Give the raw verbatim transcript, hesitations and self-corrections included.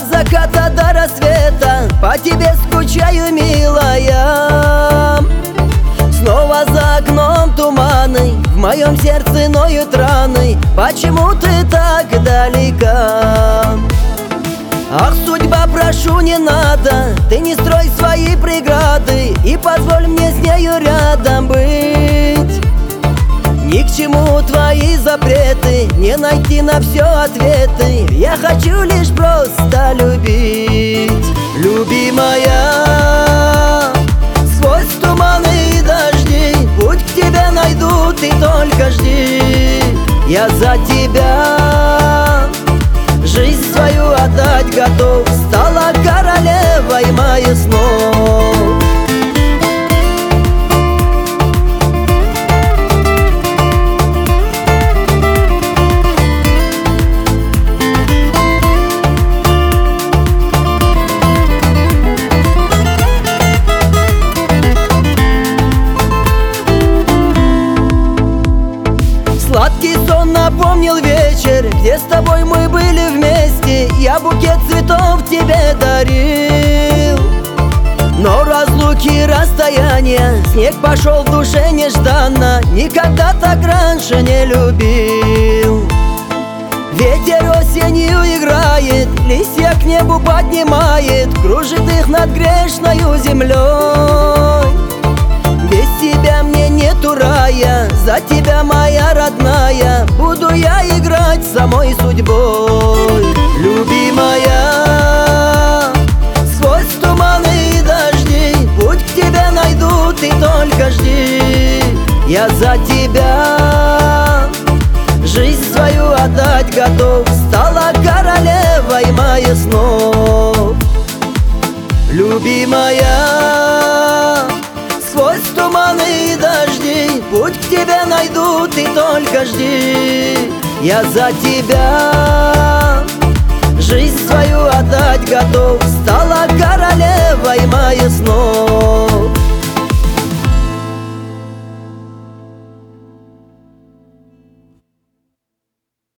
От заката до рассвета по тебе скучаю, милая. Снова за окном туманы, в моем сердце ноют раны. Почему ты так далека? Ах, судьба, прошу, не надо, ты не строй свои преграды и позволь мне с нею рядом быть. Ни к чему твои запреты, не найти на все ответы. Я хочу лишь просто любить. Любимая, сквозь туманы и дожди путь к тебе найду, ты только жди. Я за тебя жизнь свою отдать готов, стала королевой моих снов. Сладкий сон напомнил вечер, где с тобой мы были вместе. Я букет цветов тебе дарил, но разлуки и расстояния, снег пошел в душе нежданно. Никогда так раньше не любил. Ветер осенью играет, листья к небу поднимает, кружит их над грешною землей. Без тебя мне нету рая, за тебя, моя родная, буду я играть самой судьбой. Любимая, сквозь туманы и дожди путь к тебе найду, ты только жди. Я за тебя жизнь свою отдать готов, стала королевой моих снов. Любимая, сквозь туманы и дожди путь к тебе найду, ты только жди. Я за тебя жизнь свою отдать готов, стала королевой моих снов.